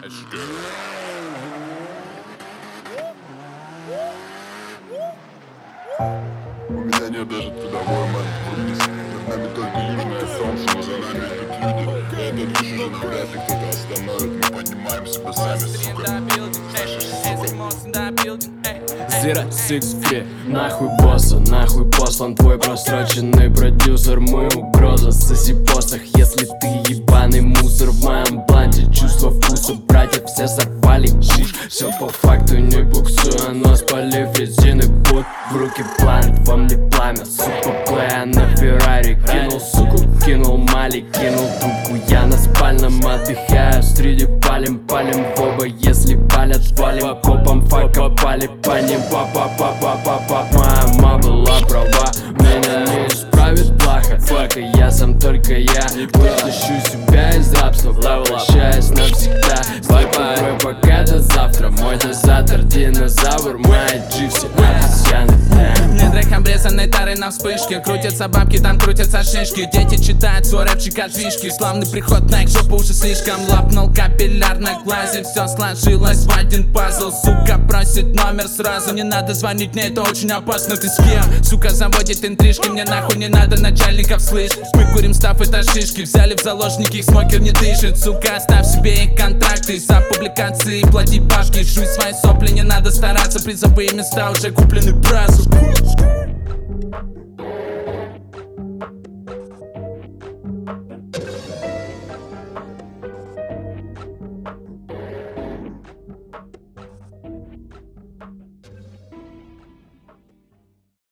У меня нет даже трудовой мантии. Над нами только южное солнце, но за нами идут люди. Этот лишь уже вряд ли кто-то остановит. Мы поднимаем себя сами, сука. Zero Six Free. Нахуй босса, нахуй послан твой просроченный продюсер. Мы угроза, соси посох, если ты ебаный мусор. В моем бланте чувство вкуса, братья все сорвали куш. Все по факту не буксуя, но спалив резины путь. В руки планет, во мне пламя, суперплея на Феррари. Кинул суку, кинул мали, кинул трубку. Я на спальном отдыхаю, среди палим в оба. Если палят, валим копом, фака пали по ним. Папа, моя мама была права, меня не исправит плохо. Фака, я сам только я, вытащу себя из рабства, возвращаясь навсегда. Бай-бай, пока до завтра, мой дозатор, динозавр, мои джипси, обезьяны. Мне трек обрезанной тарой на вспышке. Крутятся бабки, там крутятся шишки. Дети читают свой рэпчик от вишки. Славный приход на их жопу уже слишком. Лопнул капилляр на глазе, все сложилось в один пазл. Сука просит номер сразу, не надо звонить, мне это очень опасно. Ты с кем? Сука заводит интрижки, мне нахуй не надо начальников, слышь. Мы курим став, это шишки. Взяли в заложники, их смокер не дышит. Сука, оставь себе их контракты. За публикации плати башки. Жуй свои сопли, не надо стараться. Призовые места уже куплены бразу.